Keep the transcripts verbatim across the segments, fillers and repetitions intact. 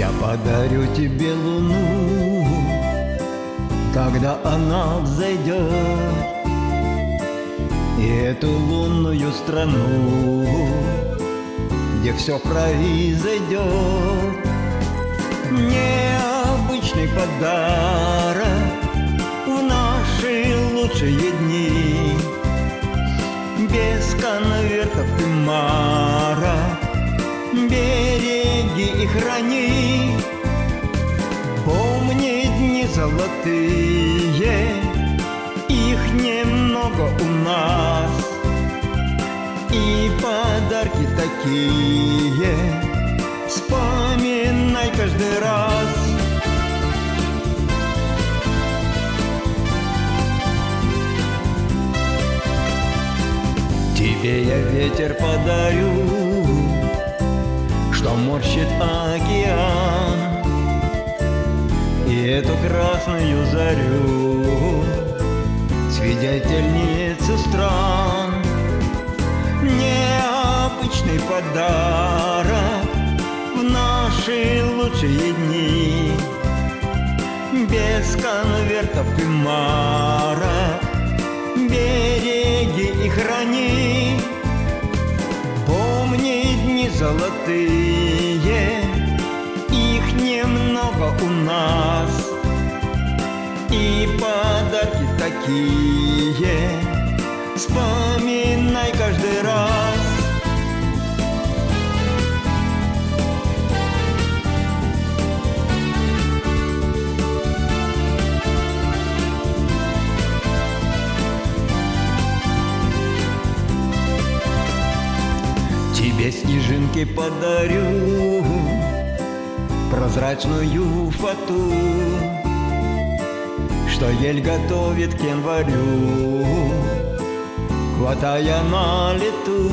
Я подарю тебе луну, когда она взойдет, и эту лунную страну, где все произойдет. Необычный подарок в наши лучшие дни, без конвертов и марок, береги и храни. Помни дни золотые, их немного у нас, и подарки такие вспоминай каждый раз. Тебе я ветер подарю, что морщит океан, и эту красную зарю, свидетельницу стран. Необычный подарок в наши лучшие дни, без конвертов и марок, береги и храни. Помни дни золотые, их немного у нас, и подарки такие вспоминай каждый раз. Тебе снежинки подарю, прозрачную фату, что ель готовит к январю, хватая на лету.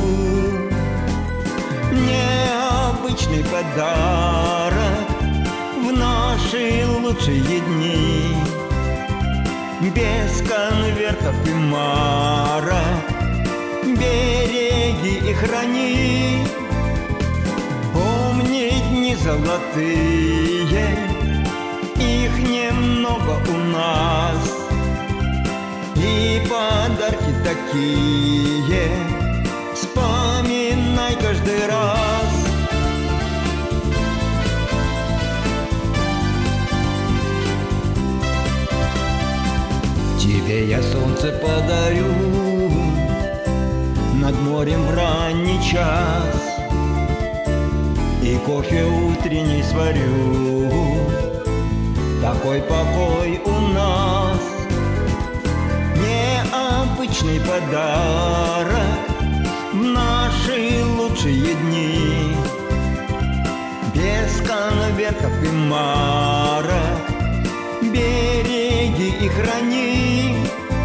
Необычный подарок в наши лучшие дни, без конвертов и марок, береги и храни. Помни дни золотые, их немного у нас, и подарки такие вспоминай каждый раз. Тебе я солнце подарю над морем в ранний час, и кофе утренний сварю, такой покой у нас. Необычный подарок в наши лучшие дни, без конвертов и марок, береги и храни.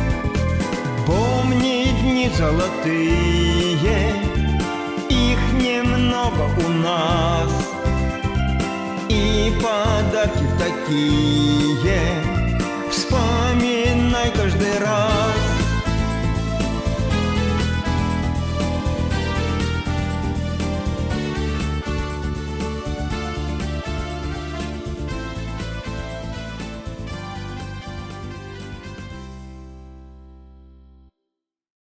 Помни дни золотые, их немного у нас, и подарки такие